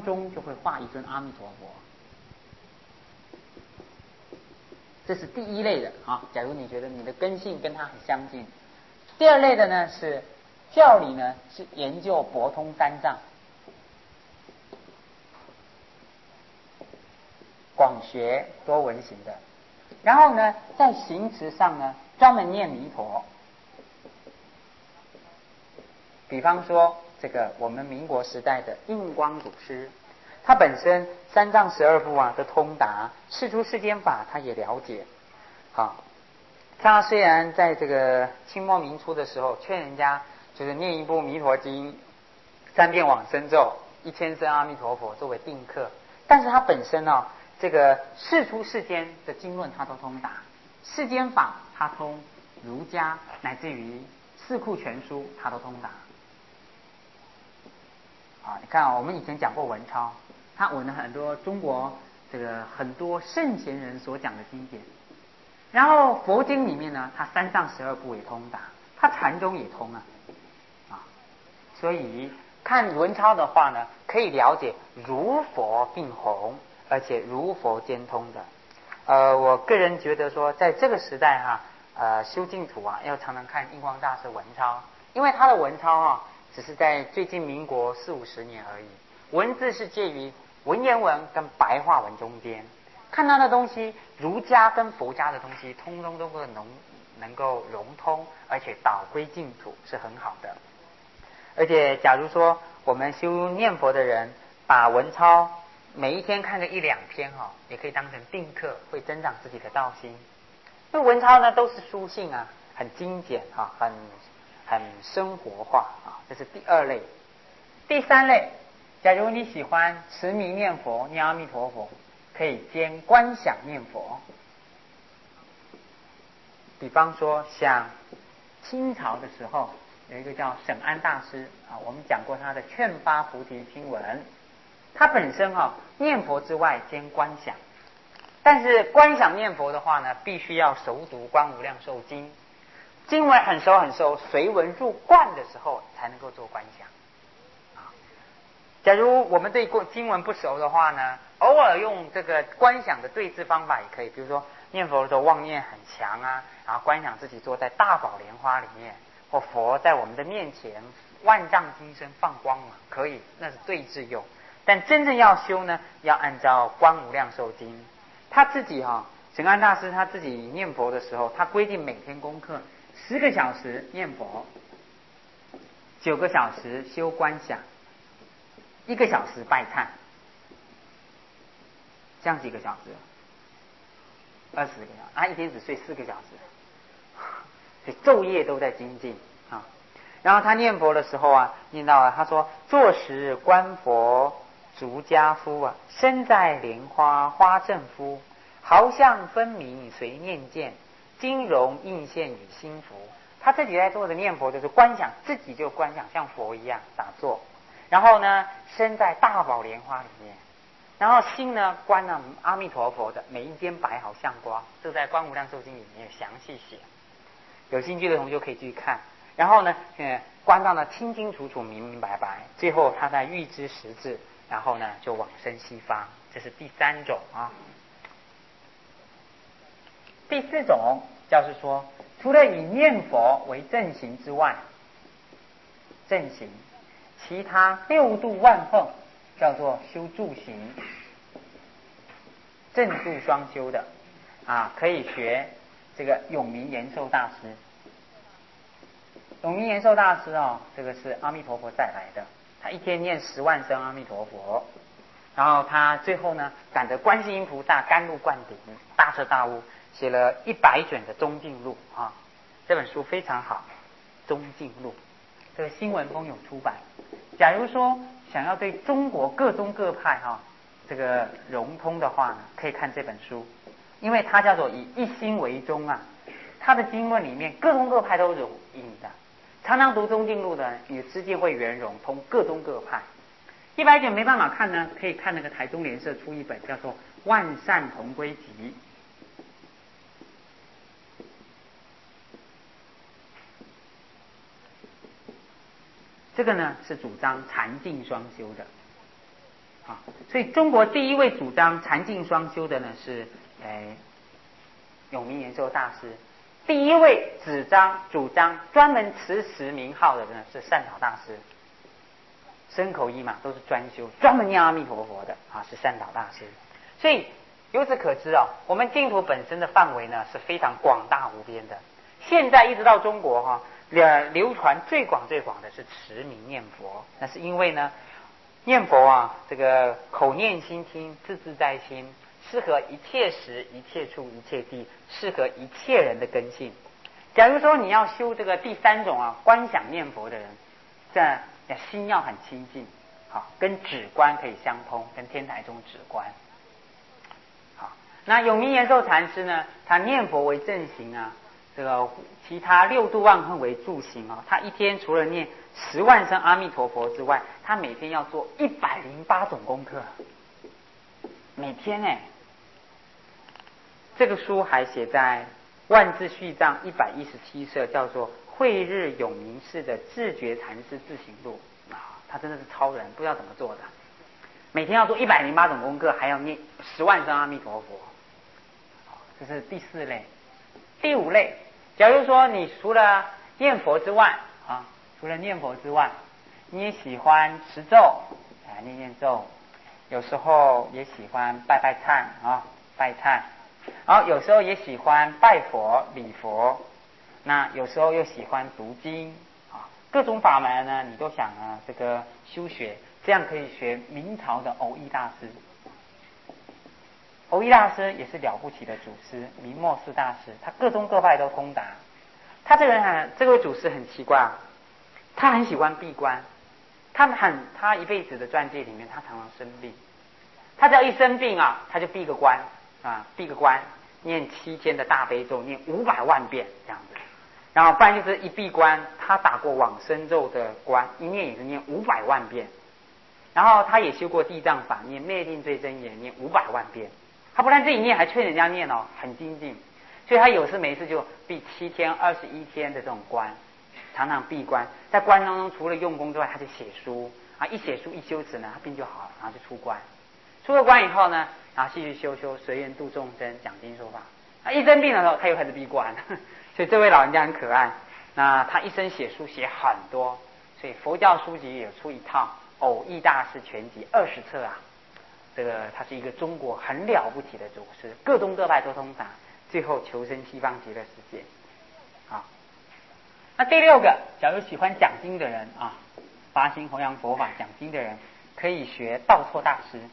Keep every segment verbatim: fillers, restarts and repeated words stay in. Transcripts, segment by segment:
中就会画一尊阿弥陀佛。这是第一类的啊。假如你觉得你的根性跟他很相近。第二类的呢是教理呢是研究博通三藏，广学多闻行的。然后呢，在行持上呢，专门念弥陀。比方说，这个我们民国时代的印光祖师，他本身三藏十二部啊都通达，世出世间法他也了解。好，他虽然在这个清末民初的时候劝人家就是念一部弥陀经，三遍往生咒，一千声阿弥陀佛作为定课，但是他本身呢、哦，这个世出世间的经论他都通达，世间法他通，儒家乃至于四库全书他都通达。啊，你看啊、哦，我们以前讲过文超，他闻了很多中国这个很多圣贤人所讲的经典。然后佛经里面呢，他三藏十二部也通达，他禅宗也通啊，啊，所以看文超的话呢，可以了解如佛并弘，而且如佛兼通的。呃，我个人觉得说，在这个时代哈、啊，呃，修净土啊，要常常看印光大师文超，因为他的文超啊，只是在最近民国四五十年而已，文字是介于文言文跟白话文中间。看他的东西，儒家跟佛家的东西，通通都会能能够融通，而且导归净土是很好的。而且，假如说我们修念佛的人，把文超每一天看个一两篇哈、哦，也可以当成定课，会增长自己的道心。因为文超呢都是书信啊，很精简哈、啊，很很生活化啊，这是第二类。第三类，假如你喜欢持名念佛，念阿弥陀佛。可以兼观想念佛。比方说像清朝的时候有一个叫沈安大师啊，我们讲过他的劝发菩提经文，他本身啊念佛之外兼观想，但是观想念佛的话呢，必须要熟读观无量寿经，经文很熟很熟，随文入观的时候才能够做观想。假如我们对经文不熟的话呢，偶尔用这个观想的对治方法也可以。比如说念佛的时候妄念很强啊，然后观想自己坐在大宝莲花里面，或佛在我们的面前万丈金身放光芒，可以，那是对治用。但真正要修呢，要按照观无量寿经。他自己哈、哦，沈安大师他自己念佛的时候，他规定每天功课十个小时念佛，九个小时修观想，一个小时拜忏，这样几个小时？二十个小时，他一天只睡四个小时，所以昼夜都在精进啊。然后他念佛的时候啊，念到啊，他说：“坐时观佛足家夫啊，身在莲花花正夫，毫相分明随念见，金融映现与心服。”他自己在做的念佛就是观想，自己就观想像佛一样打坐。然后呢，身在大宝莲花里面，然后心呢观了阿弥陀佛的每一间白毫相光，这在《观无量寿经》里面有详细写，有兴趣的同学可以继续看。然后呢，呃，观到呢清清楚楚、明明白白，最后他在预知时至，然后呢就往生西方，这是第三种啊。第四种就是说，除了以念佛为正行之外，正行。其他六度万奉叫做修助行，正助双修的啊，可以学这个永明延寿大师。永明延寿大师哦，这个是阿弥陀佛带来的，他一天念十万声阿弥陀佛，然后他最后呢感得观世音菩萨甘露灌顶，大彻大悟，写了一百卷的中镜录啊，这本书非常好，中镜录，这个新文风有出版。假如说想要对中国各宗各派哈、哦、这个融通的话呢，可以看这本书，因为它叫做以一心为宗啊，它的经论里面各宗各派都有引的，常常读中镜录的，你的知见会圆融，通各宗各派。一百卷没办法看呢，可以看那个台中联社出一本叫做《万善同归集》。这个呢是主张禅净双修的。 啊，所以中国第一位主张禅净双修的呢是，诶，永明延寿大师。第一位主张主张专门持实名号的呢是善导大师。身口意嘛都是专修，专门念阿弥陀佛的啊，是善导大师。所以由此可知哦，我们净土本身的范围呢是非常广大无边的。现在一直到中国哈、哦，流传最广最广的是持名念佛，那是因为呢，念佛啊，这个口念心听，字字在心，适合一切时、一切处、一切地，适合一切人的根性。假如说你要修这个第三种啊，观想念佛的人，这心要很清净，好，跟止观可以相通，跟天台宗止观。好，那永明延寿禅师呢，他念佛为正行啊，这个其他六度万恨为助行啊。他一天除了念十万声阿弥陀佛之外，他每天要做一百零八种功课，每天哎。这个书还写在万字序藏一百一十七册，叫做慧日永明寺的智觉禅师自行录啊，他真的是超人，不知道怎么做的，每天要做一百零八种功课，还要念十万声阿弥陀佛。这是第四类。第五类，假如说你除了念佛之外啊，除了念佛之外，你也喜欢持咒啊，念念咒，有时候也喜欢拜拜忏啊，拜忏。然后有时候也喜欢拜佛礼佛，那有时候又喜欢读经啊，各种法门呢，你都想啊这个修学，这样可以学明朝的蕅益大师。蕅益大师也是了不起的祖师，明末四大师，他各宗各派都通达。他这个人很，这位祖师很奇怪啊，他很喜欢闭关，他很他一辈子的传记里面，他常常生病，他只要一生病啊，他就闭个关。啊，闭个关，念七天的大悲咒，念五百万遍这样子，然后不然就是一闭关，他打过往生咒的关，一念也是念五百万遍，然后他也修过地藏法，念灭定罪真言，念五百万遍，他不但自己念，还催人家念哦，很精进，所以他有事没事就闭七天、二十一天的这种关，常常闭关，在关当中除了用功之外，他就写书啊，一写书一修持呢，他病就好了，然后就出关，出了关以后呢。然后继续修修，随缘度众生，讲经说法。他一生病的时候，他又开始闭关，所以这位老人家很可爱。那他一生写书写很多，所以佛教书籍有出一套《蕅益大师全集》二十册啊。这个他是一个中国很了不起的祖师，各宗各派都通达，最后求生西方极乐世界。啊，那第六个，假如喜欢讲经的人啊，发心弘扬佛法讲经的人，可以学道绰大师。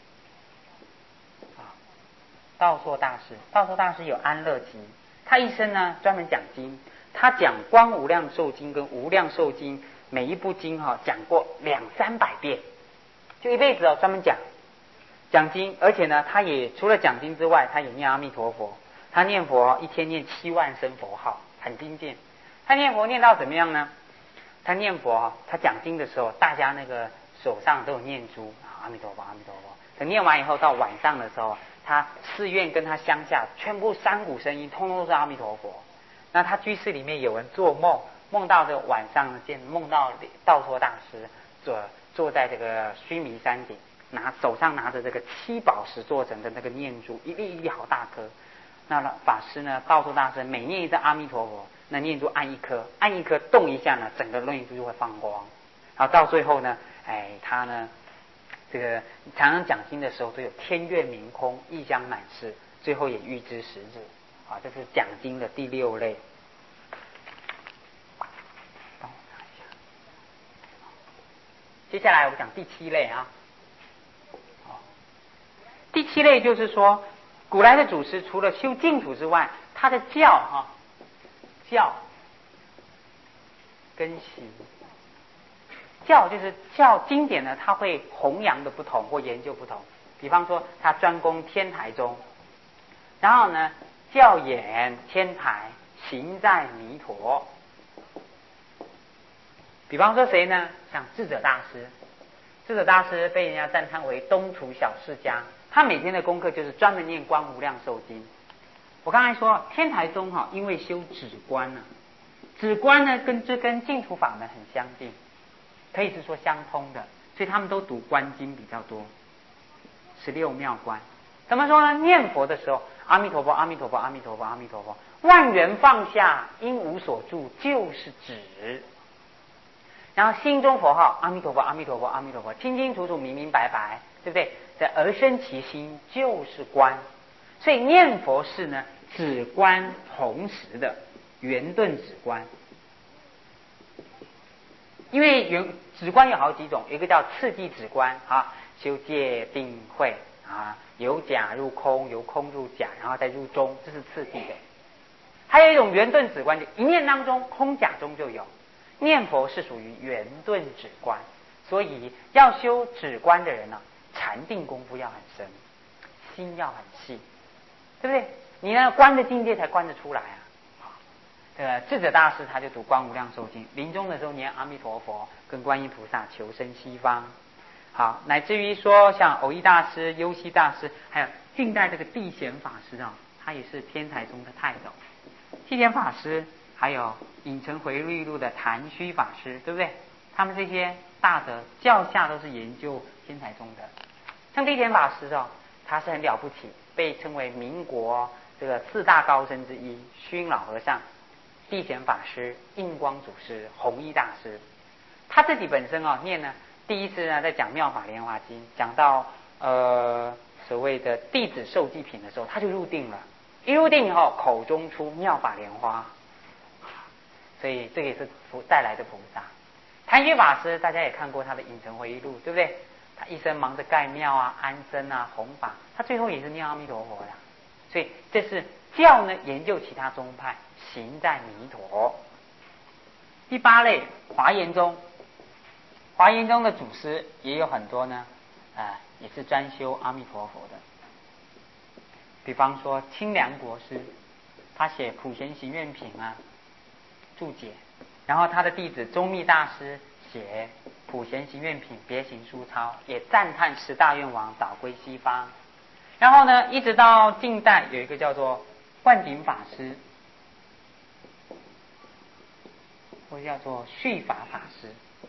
道绰大师，道绰大师有安乐集，他一生呢专门讲经，他讲观无量寿经跟无量寿经每一部经哈、哦、讲过两三百遍，就一辈子哦专门讲讲经，而且呢他也除了讲经之外，他也念阿弥陀佛，他念佛一天念七万声佛号，很精进。他念佛念到怎么样呢？他念佛，他讲经的时候，大家那个手上都有念珠，阿弥陀佛，阿弥陀佛。等念完以后，到晚上的时候。他寺院跟他乡下全部山谷声音通通都是阿弥陀佛。那他居室里面有人做梦，梦到这个晚上见梦到道绰大师坐坐在这个须弥山顶，拿手上拿着这个七宝石做成的那个念珠，一粒一粒好大颗。那法师呢，道绰大师每念一声阿弥陀佛，那念珠按一颗，按一颗动一下呢，整个念珠就会放光。然后到最后呢，哎，他呢。这个常常讲经的时候都有天愿明空，异香满室，最后也预知时日。啊，这是讲经的第六类。接下来我讲第七类啊。第七类就是说，古来的祖师除了修净土之外，他的教哈、啊、教跟行。教就是教经典呢，他会弘扬的不同或研究不同。比方说，他专攻天台宗，然后呢，教演天台，行在弥陀。比方说谁呢？像智者大师，智者大师被人家赞叹为东土小释迦，他每天的功课就是专门念观无量寿经。我刚才说天台宗哈，因为修止观呢、啊，止观呢跟这跟净土法门很相近。可以是说相通的，所以他们都读观经比较多。 十六妙观。怎么说呢？念佛的时候，阿弥陀佛，阿弥陀佛，阿弥陀佛，阿弥陀佛，万缘放下，因无所住，就是止。然后心中佛号，阿弥陀佛，阿弥陀佛，阿弥陀佛，清清楚楚，明明白白，对不对？这而生其心，就是观。所以念佛是呢，止观同时的圆顿止观。因为圆止观有好几种，一个叫次第止观啊，修戒定慧啊，由假入空，由空入假，然后再入中，这是次第的。还有一种圆顿止观，就一念当中空假中就有。念佛是属于圆顿止观，所以要修止观的人呢、啊，禅定功夫要很深，心要很细，对不对？你呢观的境界才观得出来啊。这个智者大师他就读《观无量寿经》，临终的时候念阿弥陀佛，跟观音菩萨求生西方。好，乃至于说像藕益大师、优溪大师，还有近代这个地显法师啊，他也是天台宗的泰斗。地显法师，还有影城回忆录的谭虚法师，对不对？他们这些大德教下都是研究天台宗的。像地显法师哦，他是很了不起，被称为民国这个四大高僧之一，虚云老和尚、地显法师、印光祖师、弘一大师。他自己本身哦念呢，第一次呢在讲妙法莲华经，讲到呃所谓的弟子受记品的时候，他就入定了。一入定以后，口中出妙法莲花，所以这也是福带来的菩萨。谭虚法师大家也看过他的影城回忆录，对不对？他一生忙着盖庙啊、安身啊、弘法，他最后也是念阿弥陀佛的。所以这是教呢研究其他宗派，行在弥陀。第八类华严宗，华严宗的祖师也有很多呢，啊、呃，也是专修阿弥陀佛的。比方说清凉国师，他写《普贤行愿品》啊，注解。然后他的弟子宗密大师写《普贤行愿品》别行书抄，也赞叹十大愿王早归西方。然后呢，一直到近代有一个叫做灌顶法师，或叫做续法法师。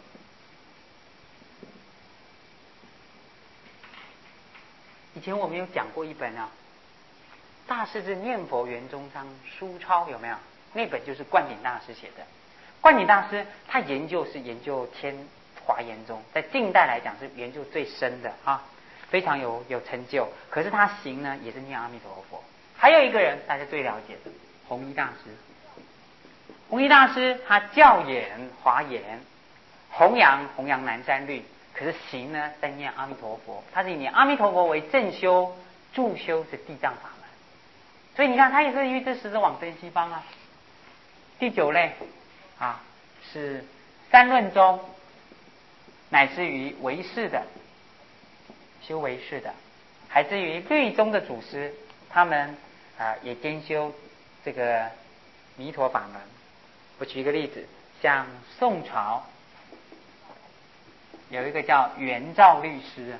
以前我们有讲过一本啊，《大师之念佛圆中章书抄》，有没有？那本就是灌顶大师写的。灌顶大师他研究是研究天华严宗，在近代来讲是研究最深的啊，非常有有成就。可是他行呢也是念阿弥陀佛。还有一个人大家最了解的弘一大师，弘一大师他教演华严，弘扬弘扬南山律，可是行呢在念阿弥陀佛，他是以念阿弥陀佛为正修，助修是地藏法门。所以你看他也是欲知十指往生西方啊。第九类啊是三论宗，乃至于唯识的，修唯识的，乃至于律宗的祖师，他们啊也兼修这个弥陀法门。我举一个例子，像宋朝有一个叫圆照律师，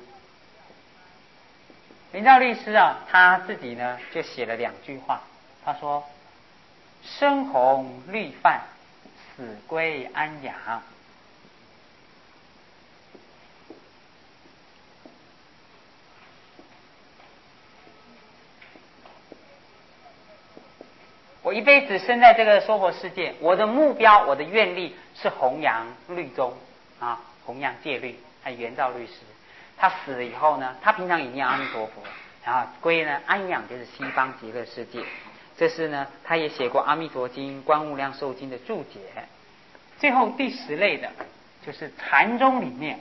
圆照律师啊，他自己呢就写了两句话，他说：身红律犯，死归安养。我一辈子生在这个娑婆世界，我的目标，我的愿力是弘扬律宗啊，弘扬戒律。还有圆照律师，他死了以后呢，他平常也念阿弥陀佛，然后归呢安养，就是西方极乐世界。这是呢，他也写过《阿弥陀经》《观无量寿经》的注解。最后第十类的，就是禅宗里面，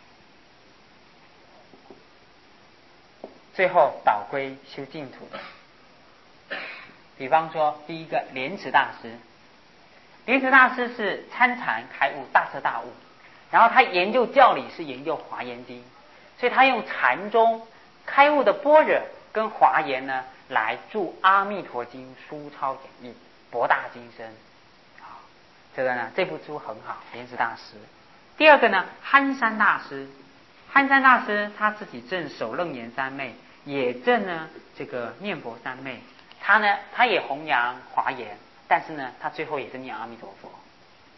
最后导归修净土的。比方说，第一个莲池大师，莲池大师是参禅开悟，大彻大悟，然后他研究教理是研究华严经，所以他用禅宗开悟的般若跟华严呢来注阿弥陀经书抄演义，博大精深。好，这个呢这部书很好，莲池大师。第二个呢，憨山大师，憨山大师他自己正守楞严三昧，也正呢这个念佛三昧。他呢，他也弘扬华严，但是呢，他最后也是念阿弥陀佛。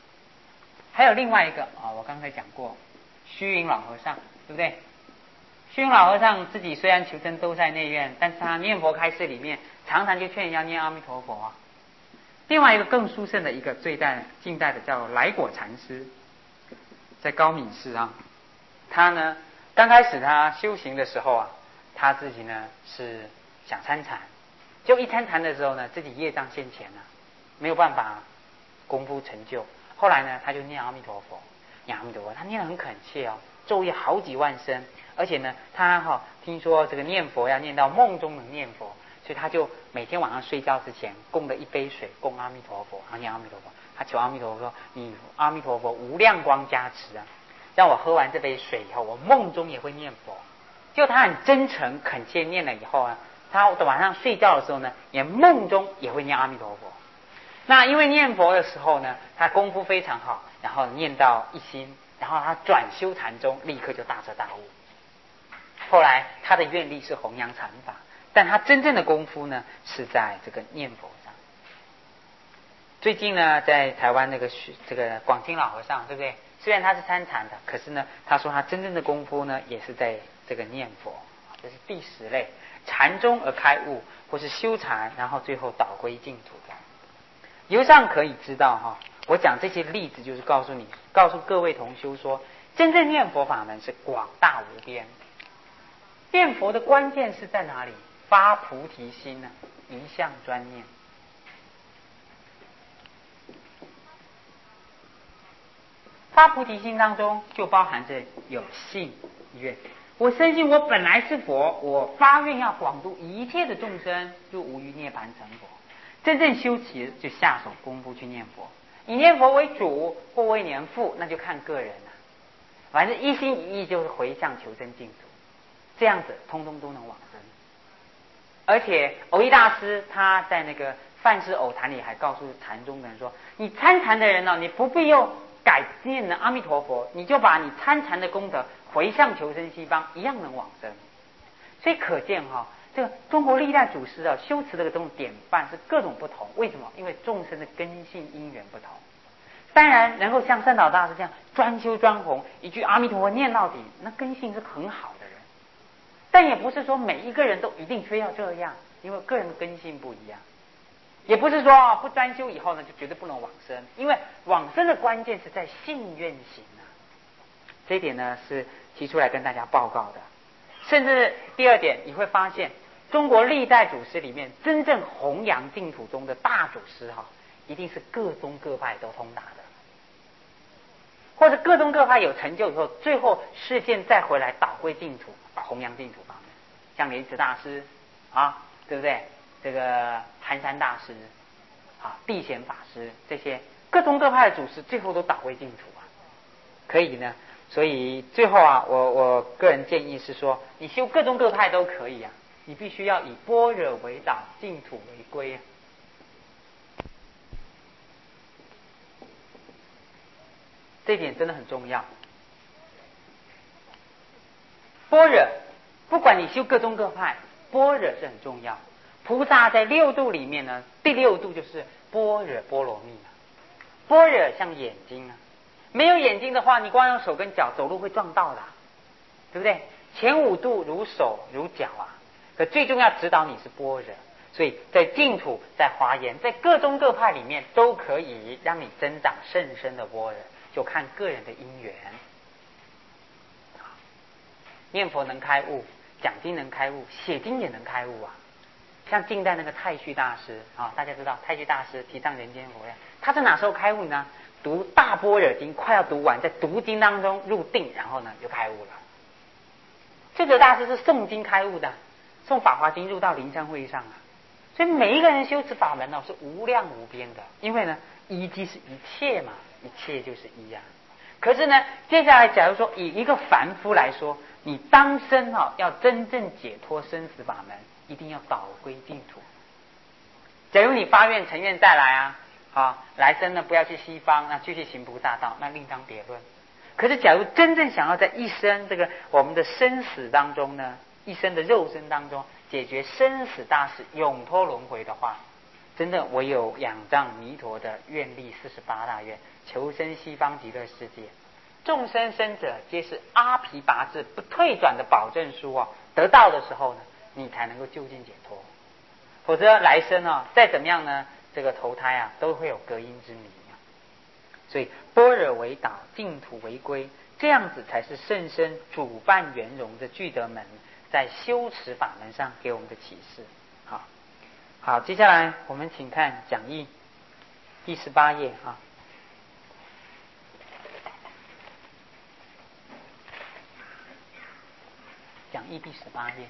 还有另外一个啊、哦，我刚才讲过，虚云老和尚，对不对？ 虚云老和尚自己虽然求生都在内院，但是他念佛开示里面常常就劝人要念阿弥陀佛啊。另外一个更殊胜的一个最代近代的叫来果禅师，在高敏寺啊，他呢刚开始他修行的时候啊，他自己呢是想参禅，就一参禅的时候呢，自己业障现前了、啊，没有办法功夫成就。后来呢，他就念阿弥陀佛，念阿弥陀佛，他念得很恳切哦，昼夜好几万声，而且呢，他哈、哦、听说这个念佛要念到梦中能念佛，所以他就每天晚上睡觉之前供了一杯水，供阿弥陀佛，他念阿弥陀佛，他求阿弥陀佛说：“你阿弥陀佛无量光加持啊，让我喝完这杯水以后，我梦中也会念佛。”就他很真诚恳切念了以后啊，他晚上睡觉的时候呢，也梦中也会念阿弥陀佛。那因为念佛的时候呢，他功夫非常好，然后念到一心，然后他转修禅宗，立刻就大彻大悟。后来他的愿力是弘扬禅法，但他真正的功夫呢是在这个念佛上。最近呢，在台湾那个这个广清老和尚，对不对？虽然他是参禅的，可是呢，他说他真正的功夫呢，也是在这个念佛。这是第十类，禅宗而开悟，或是修禅，然后最后导归净土的。由上可以知道哈，我讲这些例子就是告诉你，告诉各位同修说，真正念佛法门是广大无边。念佛的关键是在哪里？发菩提心呢、啊，一向专念。发菩提心当中就包含着有信愿。我深信我本来是佛，我发愿要广度一切的众生，就无余涅盘成佛。真正修持就下手功夫去念佛，以念佛为主或为念父，那就看个人了、啊。反正一心一意就是回向求生净土，这样子通通都能往生。而且藕益大师他在那个范氏藕坛里还告诉禅宗的人说：你参禅的人呢、哦，你不必用改念的阿弥陀佛，你就把你参禅的功德回向求生西方，一样能往生。所以可见哈、哦，这个中国历代祖师啊，修持这个这种典范是各种不同。为什么？因为众生的根性因缘不同。当然，能够像善导大师这样专修专弘，一句阿弥陀佛念到底，那根性是很好的人。但也不是说每一个人都一定非要这样，因为个人的根性不一样。也不是说不专修以后呢，就绝对不能往生，因为往生的关键是在信愿行啊。这一点呢是提出来跟大家报告的。甚至第二点，你会发现中国历代祖师里面真正弘扬净土中的大祖师哈，一定是各宗各派都通达的，或者各宗各派有成就以后，最后事件再回来导归净土，啊，弘扬净土法门，像莲池大师啊，对不对？这个寒山大师啊，地显法师，这些各宗各派的祖师，最后都导归净土啊。可以呢，所以最后啊，我我个人建议是说，你修各宗各派都可以啊，你必须要以般若为导，净土为归啊。这一点真的很重要。般若，不管你修各宗各派，般若是很重要。菩萨在六度里面呢，第六度就是般若波罗蜜啊。般若像眼睛啊，没有眼睛的话，你光用手跟脚走路会撞到的，对不对？前五度如手如脚啊，可最重要指导你是般若。所以在净土、在华严、在各宗各派里面，都可以让你增长甚深的般若，就看个人的因缘。念佛能开悟，讲经能开悟，写经也能开悟啊。像近代那个太虚大师啊，大家知道太虚大师提倡人间佛呀，他是哪时候开悟呢？读大般若经快要读完，在读经当中入定，然后呢就开悟了。智者大师是诵经开悟的，诵法华经入到灵山会上啊。所以每一个人修持法门呢、哦、是无量无边的，因为呢一即是一切嘛，一切就是一啊。可是呢，接下来假如说以一个凡夫来说，你当生啊、哦、要真正解脱生死法门，一定要导归净土。假如你发愿成愿再来啊，啊来生呢不要去西方，那继续行菩萨道，那另当别论。可是假如真正想要在一生这个我们的生死当中呢，一生的肉身当中解决生死大事，永脱轮回的话，真的唯有仰仗弥陀的愿力四十八大愿，求生西方极乐世界。 众生生者皆是阿毗跋致不退转的保证书啊，得到的时候呢，你才能够就近解脱，否则来生啊，再怎么样呢，这个投胎啊，都会有隔音之谜啊。所以般若为导，净土为归，这样子才是甚深主办圆融的具德门在修持法门上给我们的启示。好，好，接下来我们请看讲义第十八页啊。讲义第十八页，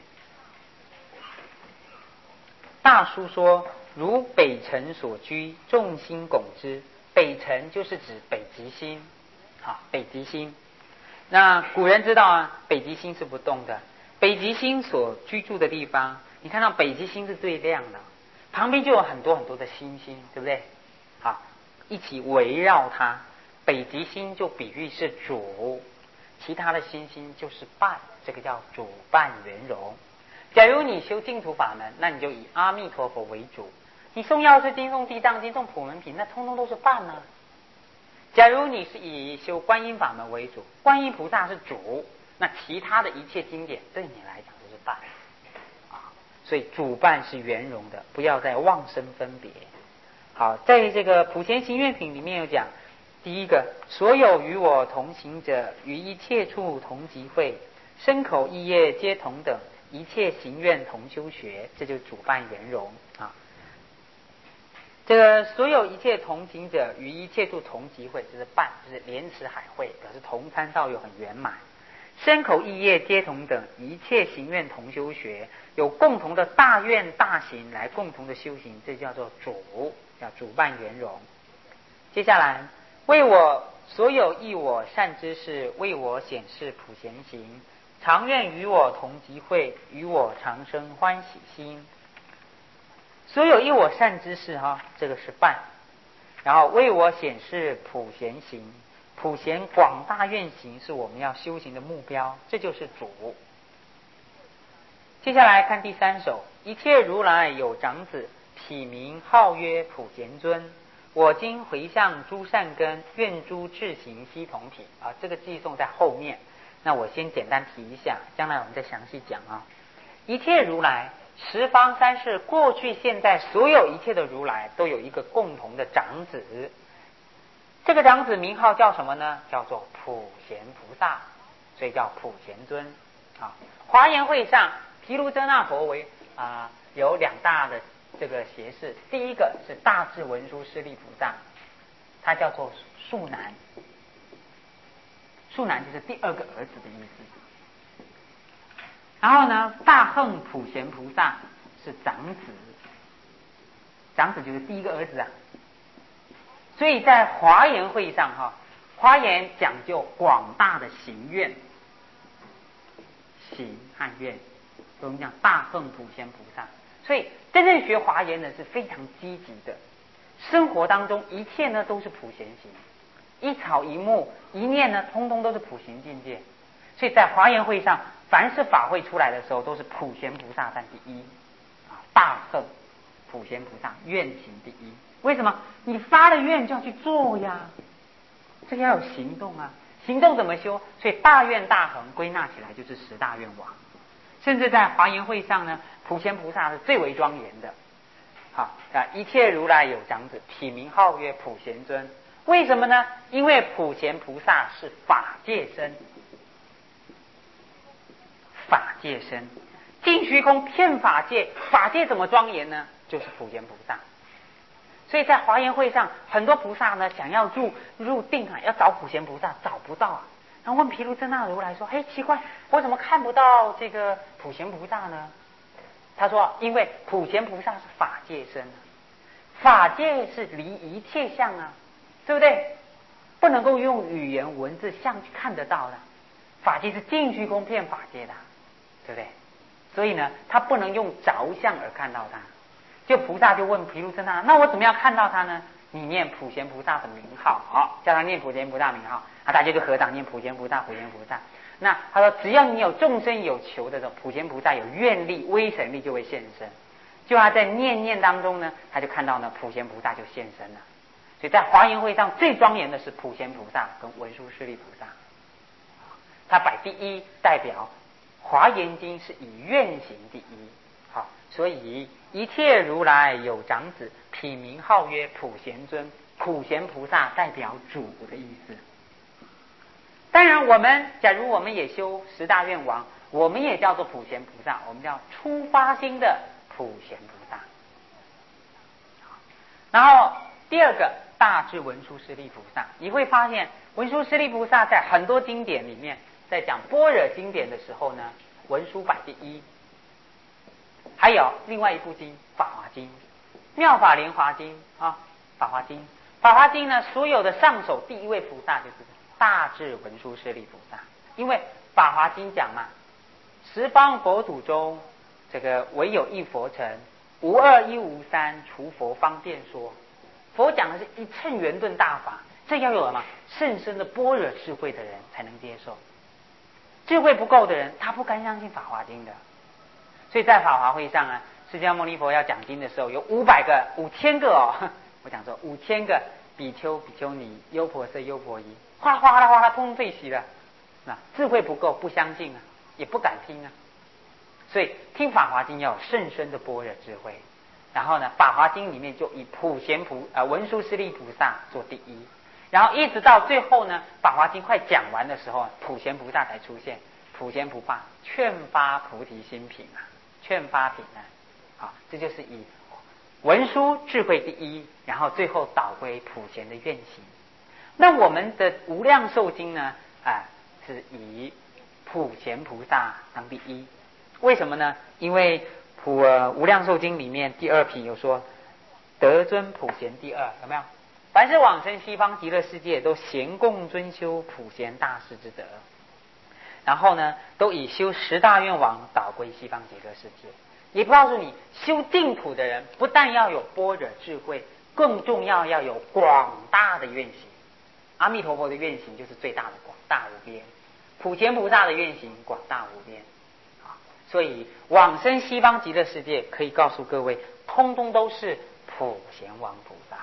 大书说：如北辰所居，众星拱之。北辰就是指北极星，好，北极星。那古人知道啊，北极星是不动的。北极星所居住的地方，你看到北极星是最亮的，旁边就有很多很多的星星，对不对？好，一起围绕它。北极星就比喻是主，其他的星星就是伴，这个叫主伴圆融。假如你修净土法门，那你就以阿弥陀佛为主。你诵药师经、诵地藏经、诵普门品，那通通都是伴啊。假如你是以修观音法门为主，观音菩萨是主，那其他的一切经典对你来讲都是伴啊。所以主伴是圆融的，不要再妄生分别。好，在这个普贤行愿品里面有讲，第一个，所有与我同行者，于一切处同集会，身口意业皆同等，一切行愿同修学，这就是主伴圆融啊。这个所有一切同行者，于一切处同集会，就是伴，就是莲池海会，表示同参道友很圆满。身口意业皆同等，一切行愿同修学，有共同的大愿大行来共同的修行，这叫做主，叫主伴圆融。接下来，为我所有益我善知识，为我显示普贤行，常愿与我同集会，与我常生欢喜心。所有益我善知识哈，这个是伴，然后为我显示普贤行，普贤广大愿行是我们要修行的目标，这就是主。接下来看第三首，一切如来有长子，体名号曰普贤尊。我今回向诸善根，愿诸智行悉同体啊，这个寄颂在后面，那我先简单提一下，将来我们再详细讲啊。一切如来，十方三世，过去现在所有一切的如来都有一个共同的长子，这个长子名号叫什么呢？叫做普贤菩萨，所以叫普贤尊啊。华严会上，毗卢遮那佛为啊、呃、有两大的这个胁侍，第一个是大智文殊师利菩萨，他叫做树男，树男就是第二个儿子的意思。然后呢，大横普贤菩萨是长子，长子就是第一个儿子啊。所以在华严会上哈，华严讲究广大的行愿，行和愿，所以我们讲大横普贤菩萨。所以真正学华严呢是非常积极的，生活当中一切呢都是普贤行，一草一木一念呢，通通都是普贤境界。所以在华严会上，凡是法会出来的时候，都是普贤菩萨占第一啊，大横普贤菩萨愿行第一。为什么？你发了愿就要去做呀，这个要有行动啊，行动怎么修？所以大愿大恒归纳起来就是十大愿王。甚至在华严会上呢，普贤菩萨是最为庄严的。好啊，一切如来有长子，体名号曰普贤尊。为什么呢？因为普贤菩萨是法界身，法界身尽虚空遍法界，法界怎么庄严呢？就是普贤菩萨。所以在华严会上，很多菩萨呢想要入入定啊，要找普贤菩萨找不到啊，然后问毗卢遮那如来说：“嘿，奇怪，我怎么看不到这个普贤菩萨呢？”他说：“因为普贤菩萨是法界身，法界是离一切相啊，对不对？不能够用语言文字相去看得到的，法界是尽虚空遍法界的，对不对？所以呢，他不能用着相而看到他。就菩萨就问毗卢遮那，那我怎么样看到他呢？你念普贤菩萨的名号，好，叫他念普贤菩萨名号，啊，大家就合掌念普贤菩萨，普贤菩萨。那他说，只要你有众生有求的时候，普贤菩萨有愿力、威神力就会现身。就他在念念当中呢，他就看到呢，普贤菩萨就现身了。所以在华严会上最庄严的是普贤菩萨跟文殊师利菩萨。 它摆第一，代表华严经是以愿行第一。好，所以一切如来有长子，品名号曰普贤尊。普贤菩萨代表主的意思。当然，我们假如我们也修十大愿王，我们也叫做普贤菩萨，我们叫初发心的普贤菩萨。然后第二个大智文殊师利菩萨，你会发现文殊师利菩萨在很多经典里面，在讲般若经典的时候呢，文殊摆第一。还有另外一部经《法华经》，妙法莲华经啊，《法华经》。《法华经》呢，所有的上首第一位菩萨就是大智文殊师利菩萨，因为《法华经》讲嘛，十方佛土中，这个唯有一佛乘，无二亦无三，除佛方便说。佛讲的是一乘圆顿大法，这要有什么甚深的般若智慧的人才能接受，智慧不够的人他不敢相信《法华经》的。所以在法华会上啊，释迦牟尼佛要讲经的时候，有五百个、五千个哦，我讲说五千个比丘、比丘尼、优婆塞、优婆夷，哗啦哗啦哗啦，通通废息了。那智慧不够，不相信啊，也不敢听啊。所以听法华经要有甚深的般若智慧。然后呢，法华经里面就以普贤菩呃文殊师利菩萨做第一，然后一直到最后呢，法华经快讲完的时候，普贤菩萨才出现。普贤菩萨劝发菩提心品啊，劝发品啊，好，这就是以文殊智慧第一，然后最后导归普贤的愿行。那我们的无量寿经呢，啊，是以普贤菩萨当第一。为什么呢？因为普呃无量寿经里面第二品有说，得尊普贤第二，有没有？凡是往生西方极乐世界，都咸共尊修普贤大士之德。然后呢，都以修十大愿王导归西方极乐世界。也告诉你，修净土的人不但要有般若智慧，更重要要有广大的愿行。阿弥陀佛的愿行就是最大的广大无边，普贤菩萨的愿行广大无边。所以往生西方极乐世界，可以告诉各位，通通都是普贤王菩萨。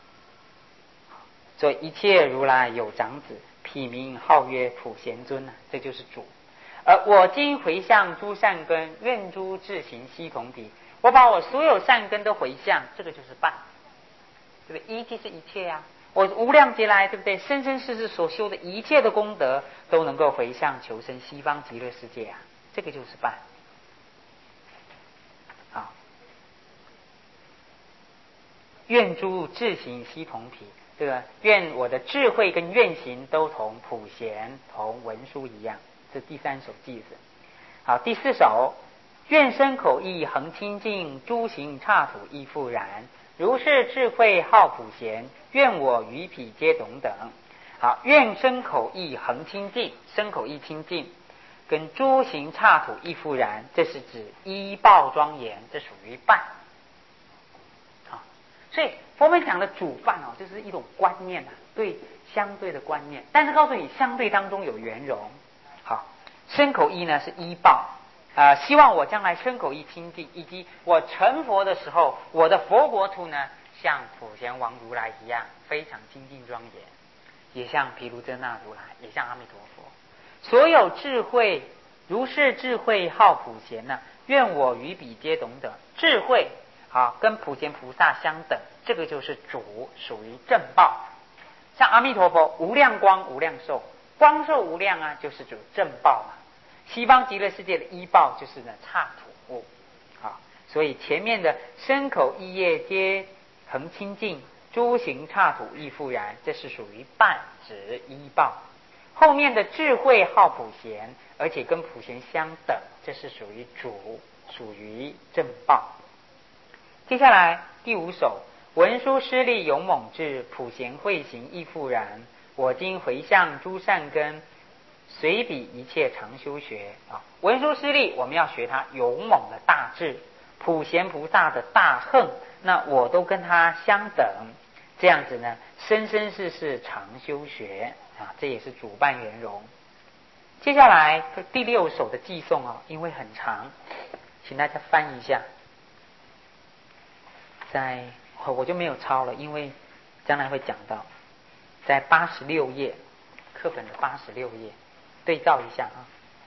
所以一切如来有长子，彼名号曰普贤尊啊，这就是主。而我今回向诸善根，愿诸智行悉同体。我把我所有善根都回向，这个就是办，对不对？一即是一切啊，我无量劫来，对不对？生生世世所修的一切的功德，都能够回向求生西方极乐世界啊，这个就是办。好，愿诸智行悉同体。这个愿我的智慧跟愿行都同普贤同文殊一样，这第三首偈子。好，第四首，愿身口意恒清净，诸行刹土亦复然。如是智慧好普贤，愿我于彼皆同等。好，愿身口意恒清净，身口意清净，跟诸行刹土亦复然，这是指依报庄严，这属于办。好，所以佛门讲的主办哦，就是一种观念啊，对相对的观念，但是告诉你相对当中有圆融。好，身口意呢是依报，呃，希望我将来身口意清净，以及我成佛的时候，我的佛国土呢，像普贤王如来一样，非常清净庄严，也像毗卢遮那如来，也像阿弥陀佛。所有智慧，如是智慧好普贤呢，愿我于彼皆同等。智慧好，跟普贤菩萨相等，这个就是主，属于正报。像阿弥陀佛无量光无量寿，光寿无量啊，就是主正报嘛。西方极乐世界的依报就是呢刹土物。好，所以前面的身口意业皆恒清净，诸行刹土亦复然，这是属于伴指依报。后面的智慧好普贤，而且跟普贤相等，这是属于主，属于正报。接下来第五首，文殊师利勇猛智，普贤慧行亦复然。我今回向诸善根，随彼一切常修学啊。文殊师利我们要学他勇猛的大智，普贤菩萨的大恨，那我都跟他相等，这样子呢，生生世世常修学啊，这也是主办圆融。接下来第六首的偈颂啊，因为很长，请大家翻一下。在我就没有抄了，因为将来会讲到，在八十六页，课本的八十六页。 对照一下啊。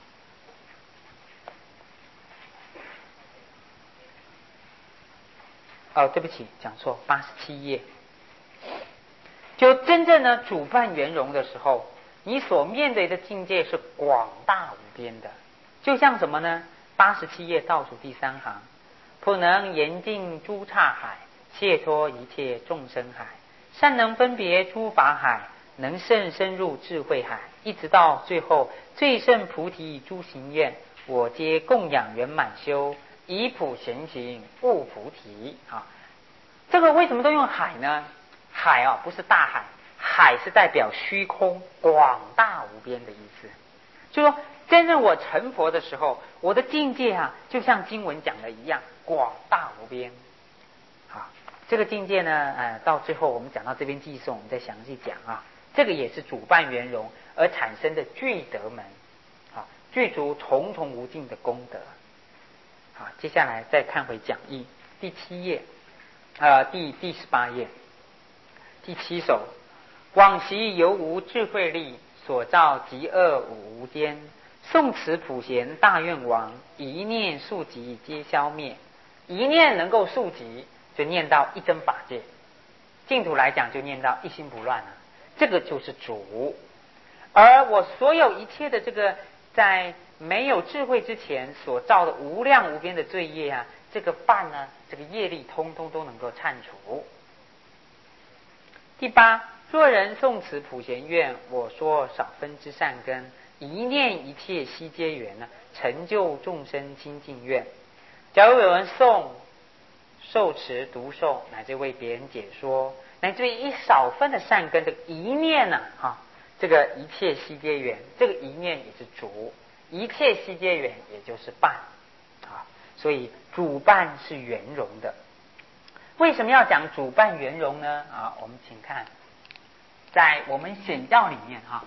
哦，对不起，讲错，八十七页。就真正呢主办圆融的时候，你所面对的境界是广大无边的，就像什么呢？八十七页倒数第三行，普能严尽诸刹海，解脱一切众生海，善能分别诸法海，能甚深入智慧海，一直到最后最胜菩提诸行愿，我皆供养圆满修，以普贤行悟菩提啊。这个为什么都用海呢？海啊，不是大海，海是代表虚空广大无边的意思。就说真正我成佛的时候，我的境界啊，就像经文讲的一样，广大无边。好，这个境界呢，呃，到最后我们讲到这边寄送，我们再详细讲啊。这个也是主办圆融而产生的具德门，啊，具足重重无尽的功德。好，接下来再看回讲义第七页，呃，第第十八页，第七首，往昔犹无智慧力，所造极恶五无间。宋持普贤大愿王，一念速疾皆消灭。一念能够速疾，就念到一真法界。净土来讲，就念到一心不乱了。这个就是主。而我所有一切的这个在没有智慧之前所造的无量无边的罪业啊，这个犯呢，这个业力通通都能够忏除。第八，若人诵持普贤愿，我说少分之善根，一念一切悉皆缘呢，成就众生清净愿。假如有人诵、受持、读诵，乃至为别人解说，乃至于一少分的善根，这个一念呢、啊，啊，这个一切悉皆缘，这个一念也是主，一切悉皆缘也就是伴啊，所以主伴是圆融的。为什么要讲主伴圆融呢？啊，我们请看，在我们显教里面哈、啊，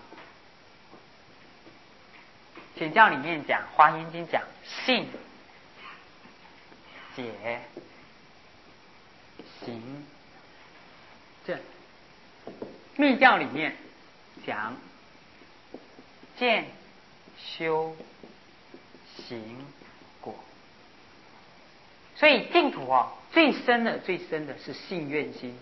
显教里面讲《华严经》讲信、解、行、证；密教里面讲见、修、行、果。所以净土啊，最深的最深的是信愿心。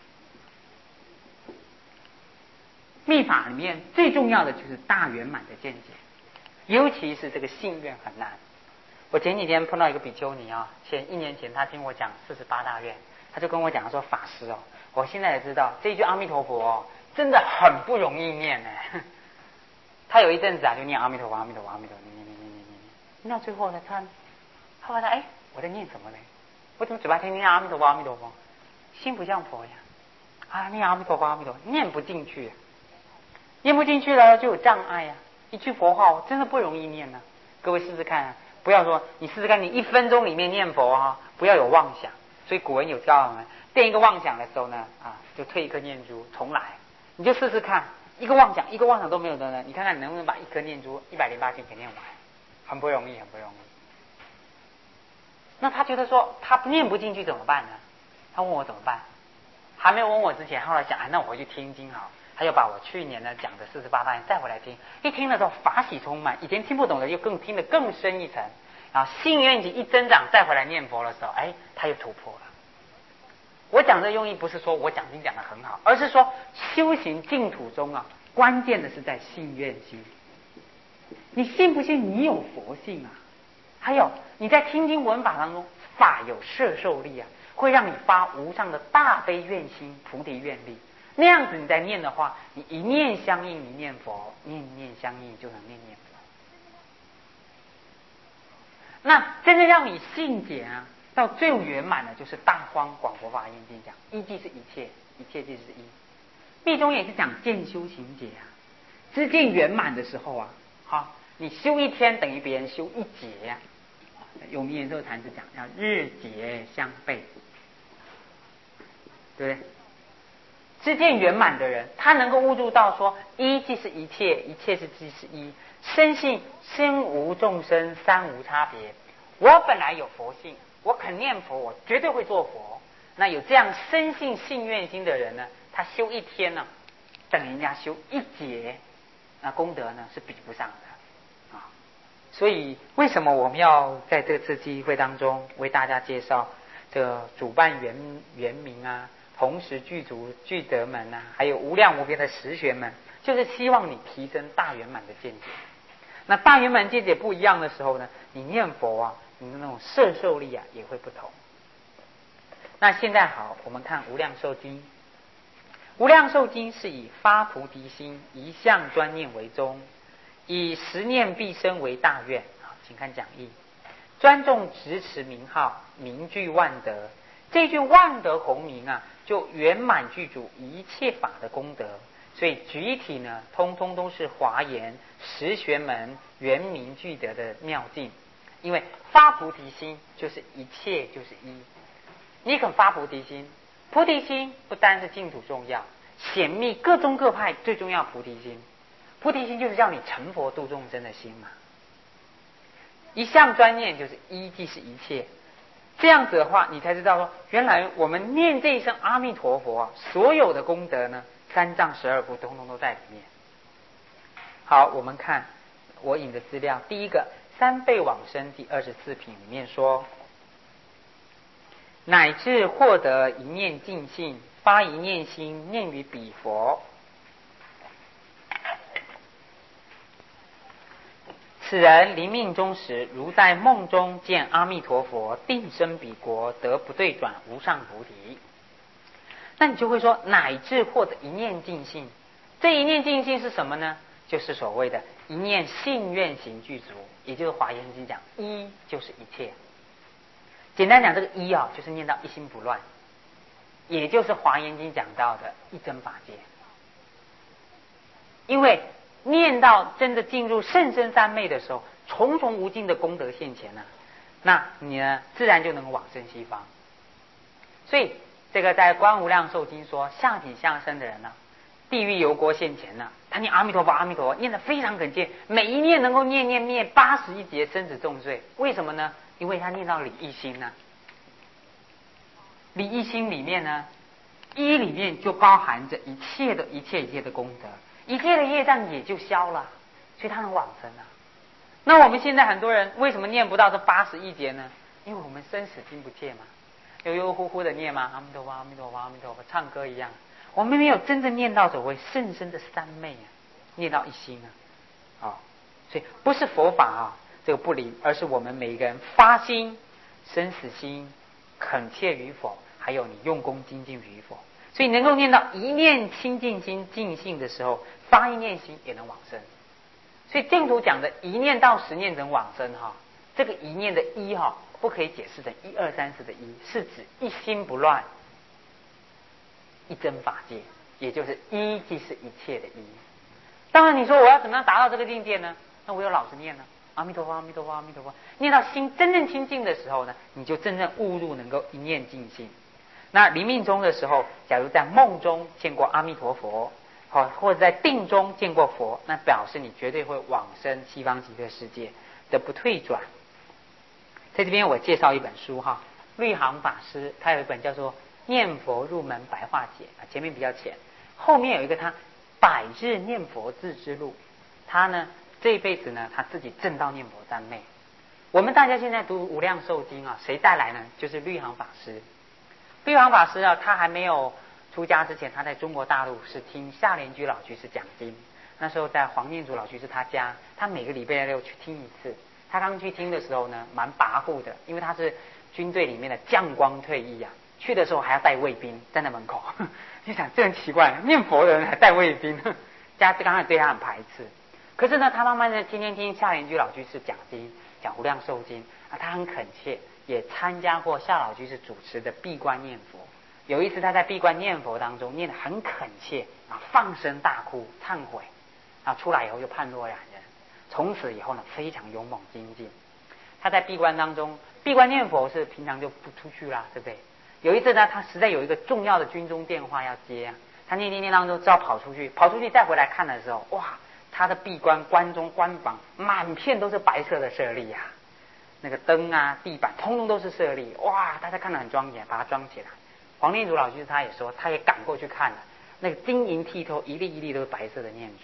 密法里面最重要的就是大圆满的见解，尤其是这个信愿很难。我前几天碰到一个比丘尼啊，前一年前他听我讲四十八大愿，他就跟我讲说，法师哦，我现在也知道这一句阿弥陀佛哦，真的很不容易念呢。他有一阵子啊，就念阿弥陀佛，阿弥陀佛，阿弥陀佛，念念念念念念，念到最后呢，他后来他哎，我在念什么呢？我怎么嘴巴天天念阿弥陀佛，阿弥陀佛，心不像佛呀？啊，念阿弥陀佛，阿弥陀佛，念不进去，念不进去了就有障碍呀。一句佛号真的不容易念呢、啊。各位试试看、啊，不要说你试试看，你一分钟里面念佛啊，不要有妄想。所以古人有教我们，垫一个妄想的时候呢，啊，就退一颗念珠，重来。你就试试看，一个妄想，一个妄想都没有的呢，你看看你能不能把一颗念珠一百零八遍给念完，很不容易，很不容易。那他觉得说他念不进去怎么办呢？他问我怎么办，还没有问我之前，后来想，啊，那我回去听经好。他又把我去年呢讲的四十八大愿再回来听，一听的时候法喜充满，以前听不懂的又更听得更深一层，然后信愿值一增长，再回来念佛的时候，哎，他又突破了。我讲这用意不是说我讲经讲得很好，而是说修行净土中啊，关键的是在信愿心。你信不信你有佛性啊？还有你在听经闻法当中，法有摄受力啊，会让你发无上的大悲愿心、菩提愿力。那样子你在念的话，你一念相应，你念佛；念念相应，就能念念佛。那真正让你信解啊，到最圆满的，就是《大方广佛华严经》讲一即是一切，一切即是一。密宗也是讲见修行解啊，知见圆满的时候啊，好，你修一天等于别人修一劫呀、啊。有名延寿禅师讲，要日劫相悖，对不对？知见圆满的人，他能够悟入到说一即是一切，一切是即是一，深信身无众生，三无差别。我本来有佛性，我肯念佛，我绝对会做佛。那有这样深信信愿心的人呢，他修一天呢、啊，等人家修一劫， 那功德呢是比不上的啊。所以为什么我们要在这次记忆会当中为大家介绍这个主办圆圆明啊，同时具足具德门啊，还有无量无边的十玄门，就是希望你提升大圆满的见解。那大圆满见解不一样的时候呢，你念佛啊，你的那种摄受力啊也会不同。那现在好，我们看无量寿经。无量寿经是以发菩提心，一向专念为宗，以十念必生为大愿。好，请看讲义。专重执持名号，名具万德。这句万德洪名啊，就圆满具足一切法的功德。所以具体呢，通通都是华严十玄门圆明具德的妙境。因为发菩提心就是一切就是一，你肯发菩提心，菩提心不单是净土重要，显密各宗各派最重要菩提心。菩提心就是叫你成佛度众生的心嘛。一向专念就是一即是一切，这样子的话，你才知道说，原来我们念这一声阿弥陀佛啊，所有的功德呢，三藏十二部通通都在里面。好，我们看我引的资料，第一个三倍往生第二十四品里面说，乃至获得一念净性，发一念心，念于彼佛。此人临命终时，如在梦中见阿弥陀佛，定生彼国，得不对转无上菩提。那你就会说，乃至获得一念净性，这一念净性是什么呢？就是所谓的一念信愿行具足，也就是华严经讲一就是一切。简单讲，这个一啊，就是念到一心不乱，也就是华严经讲到的一真法界。因为念到真的进入甚深三昧的时候，重重无尽的功德现前啊，那你呢自然就能往生西方。所以这个在观无量寿经说，下品下生的人呢、啊，地狱油锅现前呢、啊，他念阿弥陀佛阿弥陀佛念得非常恳切，每一念能够念念灭八十一劫生死重罪。为什么呢？因为他念到理一心呢、啊，理一心里面呢，一里面就包含着一切的一切一切的功德，一切的业障也就消了，所以他能往生啊。那我们现在很多人为什么念不到这八十一劫呢？因为我们生死心不切嘛，悠悠忽忽的念嘛，阿弥陀佛阿弥陀佛阿弥陀佛，唱歌一样。我们没有真正念到所谓甚深的三昧啊，念到一心啊，哦，所以不是佛法啊这个不灵，而是我们每一个人发心、生死心、恳切与否，还有你用功精进与否。所以能够念到一念清净心净性的时候，发一念心也能往生。所以净土讲的一念到十念能往生哈，这个一念的一哈，不可以解释成一二三四的一，是指一心不乱，一真法界，也就是一即是一切的一。当然你说我要怎么样达到这个境界呢？那我有老实念呢，阿弥陀佛阿弥陀佛阿弥陀佛，念到心真正清净的时候呢，你就真正悟入能够一念净性。那临命终的时候，假如在梦中见过阿弥陀佛，好，或者在定中见过佛，那表示你绝对会往生西方极乐世界的不退转。在这边我介绍一本书哈，律航法师他有一本叫做《念佛入门白话解》，前面比较浅，后面有一个他百日念佛自之路。他呢这一辈子呢他自己证到念佛三昧。我们大家现在读无量寿经啊，谁带来呢？就是律航法师。律航法师啊，他还没有出家之前，他在中国大陆是听夏莲居老居士讲经。那时候在黄念祖老居士他家，他每个礼拜六去听一次。他刚去听的时候呢，蛮跋扈的，因为他是军队里面的将官退役啊，去的时候还要带卫兵站在门口。你想这很奇怪，念佛的人还带卫兵，家刚开始对他很排斥。可是呢，他慢慢的天天听夏莲居老居士讲经，讲无量寿经啊，他很恳切。也参加过夏老居士主持的闭关念佛。有一次他在闭关念佛当中念得很恳切，然后放声大哭忏悔，然后出来以后就判若两人。从此以后呢，非常勇猛精进。他在闭关当中，闭关念佛是平常就不出去啦，对不对？有一次呢，他实在有一个重要的军中电话要接啊，他念念念当中只好跑出去，跑出去再回来看的时候，哇，他的闭关关中关房满片都是白色的舍利啊。那个灯啊地板通通都是舍利，哇，大家看得很庄严，把它装起来。黄念祖老居士他也说，他也赶过去看了，那个晶莹剔透，一粒一粒都是白色的念珠。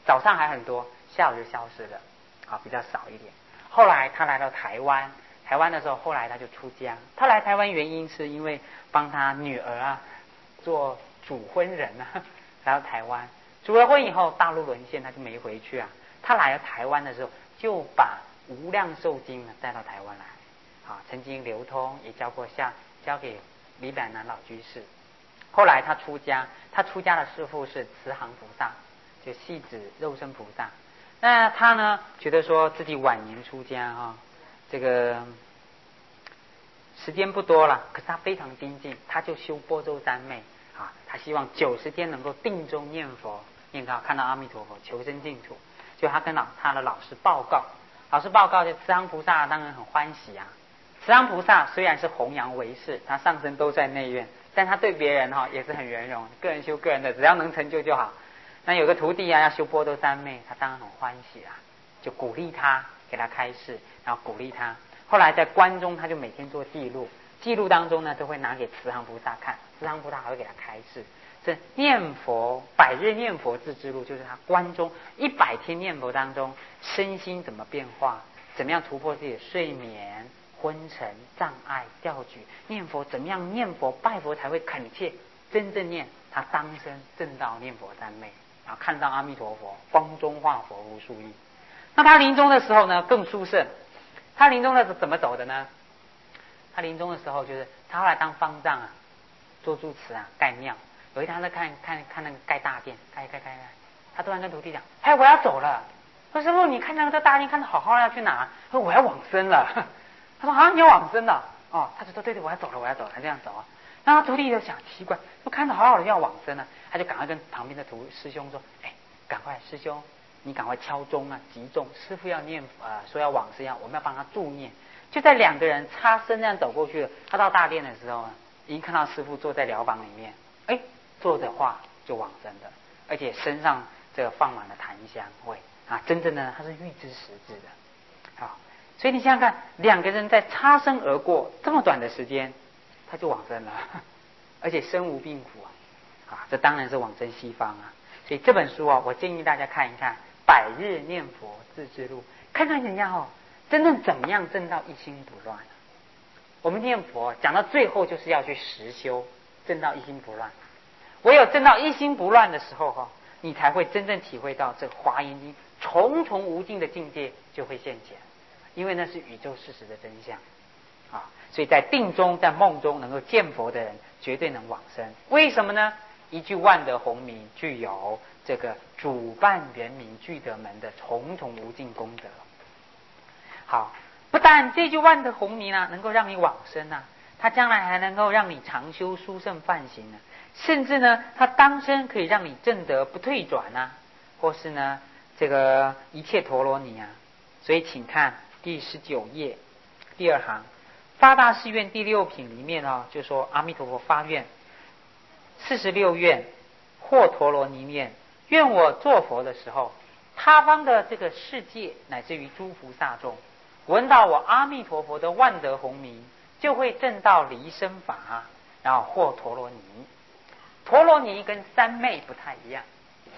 早上还很多，下午就消失了，啊，比较少一点。后来他来到台湾，台湾的时候，后来他就出家。他来台湾原因是因为帮他女儿啊做主婚人啊，来到台湾。主了婚以后，大陆沦陷，他就没回去啊。他来到台湾的时候，就把《无量寿经》呢带到台湾来，啊，曾经流通，也教过下交给李百南老居士。后来他出家，他出家的师父是慈航菩萨，就系指肉身菩萨。那他呢，觉得说自己晚年出家啊，这个时间不多了，可是他非常精进，他就修般舟三昧啊，他希望九十天能够定中念佛，念到看到阿弥陀佛，求生净土。就他跟老他的老师报告，老师报告，就慈航菩萨当然很欢喜啊。慈航菩萨虽然是弘扬唯识，他上身都在内院，但他对别人哈、哦、也是很圆融，个人修个人的，只要能成就就好。那有个徒弟啊要修般舟三昧，他当然很欢喜啊，就鼓励他，给他开示，然后鼓励他。后来在关中，他就每天做记录，记录当中呢都会拿给慈航菩萨看，慈航菩萨还会给他开示。这念佛百日念佛自之路，就是他关中一百天念佛当中，身心怎么变化，怎么样突破自己的睡眠、昏沉、障碍、掉举，念佛怎么样念佛拜佛才会恳切，真正念，他当生正道念佛三昧，然后看到阿弥陀佛光中化佛无数亿。那他临终的时候呢更殊胜，他临终的时候怎么走的呢？他临终的时候就是他后来当方丈啊，做住持啊，盖庙。有一天他在看看看那个盖大殿，盖盖盖盖，他突然跟徒弟讲：“哎，我要走了。”说：“师父，你看那个大殿看得好好的，要去哪？”他说：“我要往生了。”他说：“啊，你要往生了？”哦，他就说：“对对，我要走了，我要走了。”他这样走啊。然后徒弟就想奇怪，说看得好好的要往生了，他就赶快跟旁边的徒师兄说：“哎，赶快师兄，你赶快敲钟啊，击钟，师父要念呃说要往生要，我们要帮他助念。”就在两个人擦身这样走过去了，他到大殿的时候呢，已经看到师父坐在疗房里面，哎。坐着话就往生的，而且身上这个放满了檀香味啊，真正的他是预知实质的啊。所以你想想看，两个人在擦身而过这么短的时间，他就往生了，而且身无病苦啊，啊，这当然是往生西方啊。所以这本书啊，我建议大家看一看《百日念佛自之路》，看看人家哦，真正怎么样证到一心不乱。我们念佛讲到最后，就是要去实修，证到一心不乱。唯有证到一心不乱的时候哈，你才会真正体会到这个华严经重重无尽的境界就会现前，因为那是宇宙事实的真相啊！所以在定中在梦中能够见佛的人，绝对能往生。为什么呢？一句万德洪名具有这个主办圆明具德门的重重无尽功德。好，不但这句万德洪名呢能够让你往生啊，它将来还能够让你常修殊胜梵行呢。甚至呢，它当身可以让你证得不退转啊，或是呢，这个一切陀罗尼啊。所以请看第十九页第二行，发大誓愿第六品里面啊，就说阿弥陀佛发愿，四十六愿，或陀罗尼念，愿我做佛的时候，他方的这个世界乃至于诸菩萨众，闻到我阿弥陀佛的万德洪名，就会证到离生法，然后或陀罗尼。陀罗尼跟三昧不太一样，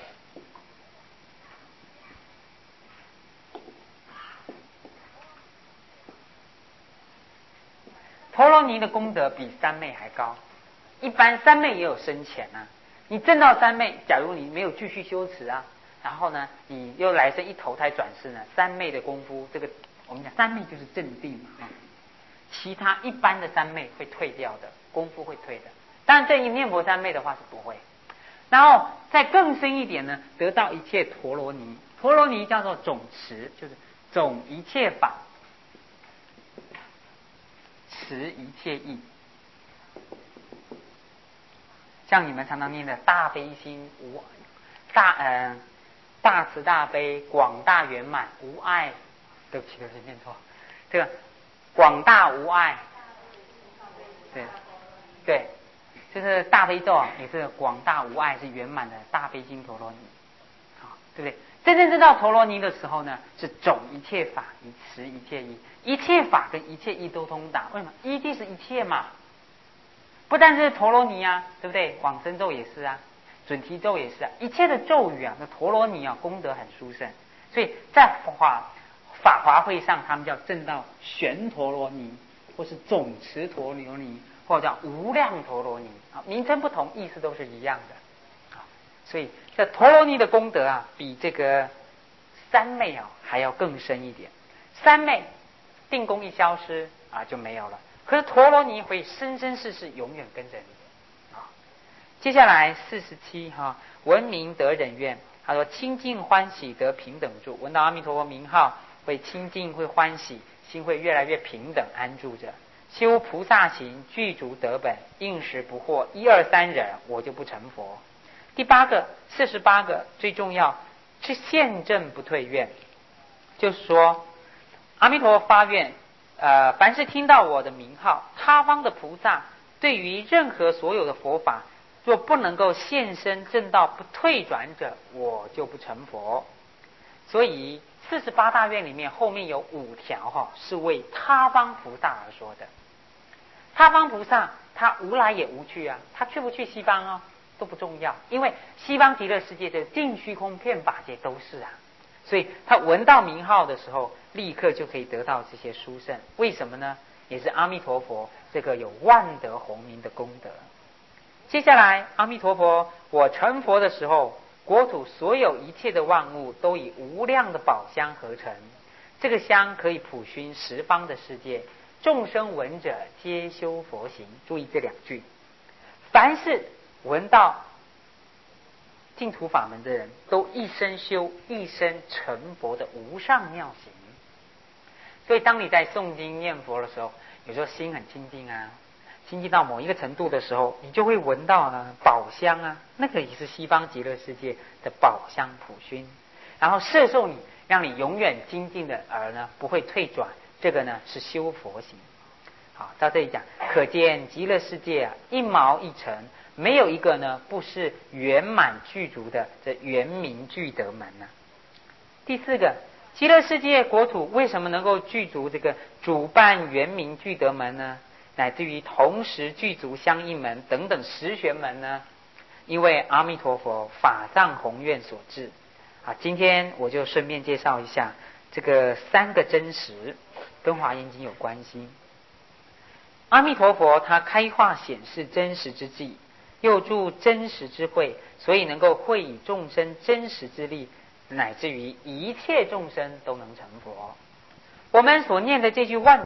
陀罗尼的功德比三昧还高。一般三昧也有深浅啊，你证到三昧，假如你没有继续修持啊，然后呢，你又来生一投胎转世呢，三昧的功夫，这个我们讲三昧就是正定嘛啊，其他一般的三昧会退掉的，功夫会退的。当然，这一念佛三昧的话是不会。然后再更深一点呢，得到一切陀罗尼，陀罗尼叫做总持，就是总一切法，持一切义。像你们常常念的大悲心无大呃大慈大悲广大圆满无碍，对不起对不起念错，这个广大无碍，对对。就是大悲咒啊，也是广大无碍，是圆满的大悲心陀罗尼，好，对不对？真正知道陀罗尼的时候呢，是总一切法，以持一切义，一切法跟一切义都通达。为什么？一即是一切嘛，不但是陀罗尼啊，对不对？往生咒也是啊， 准提咒也是啊，一切的咒语啊，那陀罗尼啊功德很殊胜，所以在法法华会上，他们叫证到玄陀罗尼，或是总持陀罗尼，或者叫无量陀罗尼啊，名称不同，意思都是一样的啊。所以这陀罗尼的功德啊，比这个三昧啊还要更深一点。三昧定功一消失啊就没有了，可是陀罗尼会生生世世永远跟着你啊。接下来四十七哈，闻名得忍愿，他说清净欢喜得平等住，闻到阿弥陀佛名号会清净会欢喜，心会越来越平等安住着。修菩萨行具足得本，应时不惑一二三忍，我就不成佛。第八个四十八个最重要是现证不退愿，就是说阿弥陀佛发愿，呃，凡是听到我的名号，他方的菩萨对于任何所有的佛法，若不能够现身正道不退转者，我就不成佛。所以四十八大愿里面后面有五条哈、哦，是为他方菩萨而说的。他方菩萨他无来也无去啊，他去不去西方哦都不重要，因为西方极乐世界的尽虚空遍法界都是啊，所以他闻到名号的时候，立刻就可以得到这些殊胜。为什么呢？也是阿弥陀佛这个有万德洪名的功德。接下来阿弥陀佛我成佛的时候，国土所有一切的万物都以无量的宝香合成，这个香可以普熏十方的世界，众生闻者皆修佛行。注意这两句，凡是闻到净土法门的人都一生修一生成佛的无上妙行。所以当你在诵经念佛的时候，有时候心很清净啊，清净到某一个程度的时候，你就会闻到呢宝香啊，那个也是西方极乐世界的宝香普熏，然后摄受你，让你永远精进的而呢不会退转，这个呢是修佛行。好，到这里讲，可见极乐世界啊，一毛一尘没有一个呢不是圆满具足的这圆明具德门呢、啊。第四个，极乐世界国土为什么能够具足这个主办圆明具德门呢？乃至于同时具足相应门等等十玄门呢？因为阿弥陀佛法藏宏愿所致啊。今天我就顺便介绍一下这个三个真实，跟华严经有关系。阿弥陀佛他开化显示真实之际，又助真实之慧，所以能够会以众生真实之力，乃至于一切众生都能成佛。我们所念的这句万